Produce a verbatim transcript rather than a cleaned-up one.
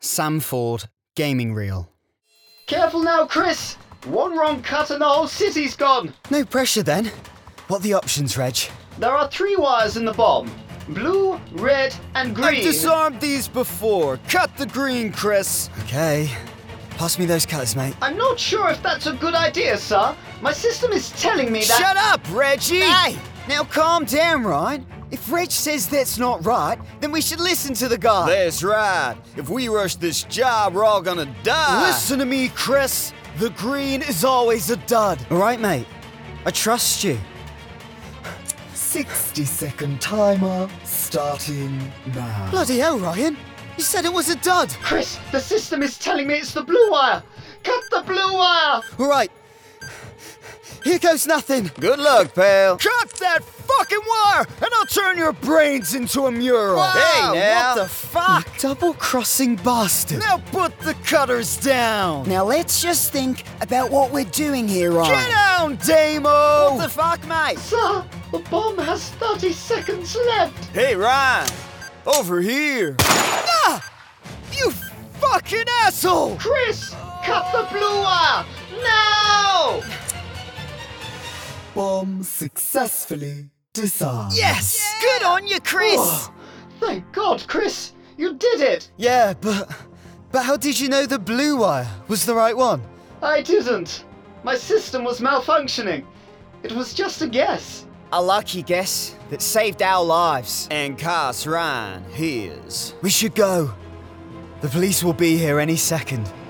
Sam Ford, gaming reel. Careful now, Chris! One wrong cut and the whole city's gone! No pressure then. What are the options, Reg? There are three wires in the bomb. Blue, red and green. I've disarmed these before. Cut the green, Chris. Okay. Pass me those cutters, mate. I'm not sure if that's a good idea, sir. My system is telling me that— Shut up, Reggie! Hey! Now calm down, right? If Reg says that's not right, then we should listen to the guy. That's right. If we rush this job, we're all gonna die. Listen to me, Chris. The green is always a dud. All right, mate. I trust you. sixty second timer starting now. Bloody hell, Ryan. You said it was a dud. Chris, the system is telling me it's the blue wire. Cut the blue wire! All right. Here goes nothing. Good luck, pal. Cut that fucking wire, and I'll turn your brains into a mural. Wow, Hey, now. What the fuck? You double-crossing bastard. Now put the cutters down. Now let's just think about what we're doing here, Ryan. Get down, Damo. What the fuck, mate? Sir, the bomb has thirty seconds left. Hey, Ryan. Over here. Ah! You fucking asshole! Chris, cut the blue wire! Now! Bomb successfully disarmed. Yes! Good on you, Chris! Oh, thank God, Chris. You did it. Yeah, but... But how did you know the blue wire was the right one? I didn't. My system was malfunctioning. It was just a guess. A lucky guess that saved our lives. And cost Ryan his. We should go. The police will be here any second.